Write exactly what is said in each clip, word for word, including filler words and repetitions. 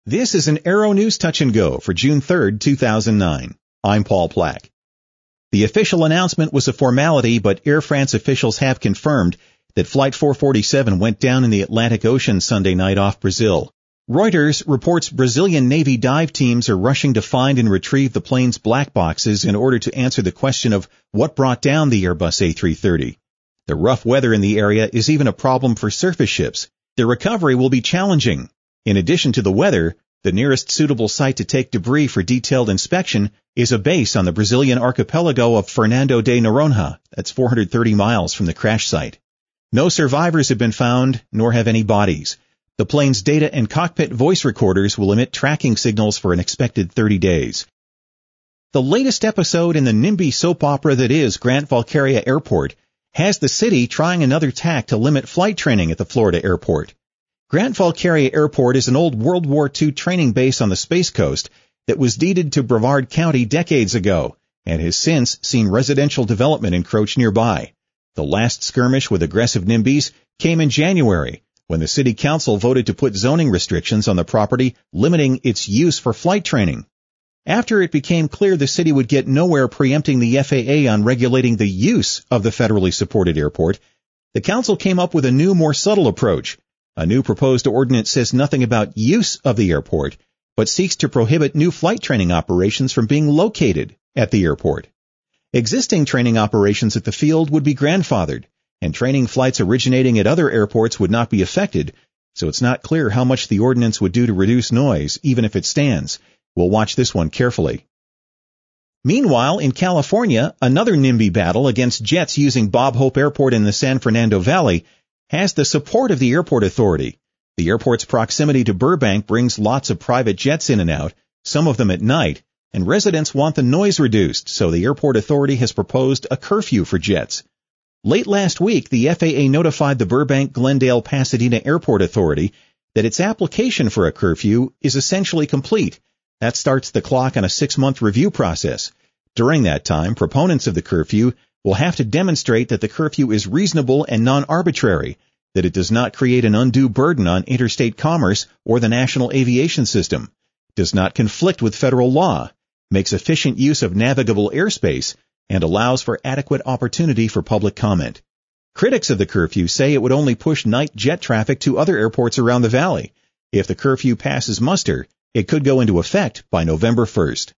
This is an Aero News Touch and Go for June third, two thousand nine. I'm Paul Plack. The official announcement was a formality, but Air France officials have confirmed that Flight four forty-seven went down in the Atlantic Ocean Sunday night off Brazil. Reuters reports Brazilian Navy dive teams are rushing to find and retrieve the plane's black boxes in order to answer the question of what brought down the Airbus A three thirty. The rough weather in the area is even a problem for surface ships. The recovery will be challenging. In addition to the weather, the nearest suitable site to take debris for detailed inspection is a base on the Brazilian archipelago of Fernando de Noronha. That's four hundred thirty miles from the crash site. No survivors have been found, nor have any bodies. The plane's data and cockpit voice recorders will emit tracking signals for an expected thirty days. The latest episode in the NIMBY soap opera that is Grant-Valkaria Airport has the city trying another tack to limit flight training at the Florida airport. Grant-Valkaria Airport is an old World War Two training base on the Space Coast that was deeded to Brevard County decades ago and has since seen residential development encroach nearby. The last skirmish with aggressive NIMBYs came in January when the city council voted to put zoning restrictions on the property limiting its use for flight training. After it became clear the city would get nowhere preempting the F A A on regulating the use of the federally supported airport, the council came up with a new, more subtle approach. A new proposed ordinance says nothing about use of the airport, but seeks to prohibit new flight training operations from being located at the airport. Existing training operations at the field would be grandfathered, and training flights originating at other airports would not be affected, so it's not clear how much the ordinance would do to reduce noise, even if it stands. We'll watch this one carefully. Meanwhile, in California, another NIMBY battle against jets using Bob Hope Airport in the San Fernando Valley has the support of the airport authority. The airport's proximity to Burbank brings lots of private jets in and out, some of them at night, and residents want the noise reduced, so the airport authority has proposed a curfew for jets. Late last week, the F A A notified the Burbank-Glendale-Pasadena Airport Authority that its application for a curfew is essentially complete. That starts the clock on a six-month review process. During that time, proponents of the curfew will have to demonstrate that the curfew is reasonable and non-arbitrary, that it does not create an undue burden on interstate commerce or the national aviation system, does not conflict with federal law, makes efficient use of navigable airspace, and allows for adequate opportunity for public comment. Critics of the curfew say it would only push night jet traffic to other airports around the valley. If the curfew passes muster, it could go into effect by November first.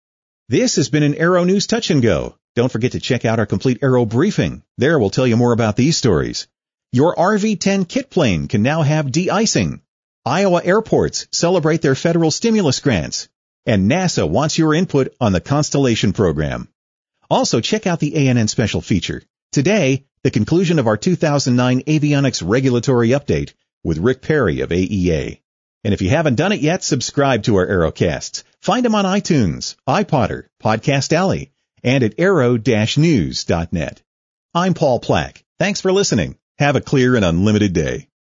This has been an Aero News Touch and Go. Don't forget to check out our complete Aero briefing. There we'll tell you more about these stories. Your R V ten kit plane can now have de-icing. Iowa airports celebrate their federal stimulus grants. And NASA wants your input on the Constellation program. Also, check out the A N N special feature. Today, the conclusion of our two thousand nine Avionics Regulatory Update with Rick Perry of A E A. And if you haven't done it yet, subscribe to our Aerocasts. Find them on iTunes, iPodder, Podcast Alley, and at aero dash news dot net. I'm Paul Plack. Thanks for listening. Have a clear and unlimited day.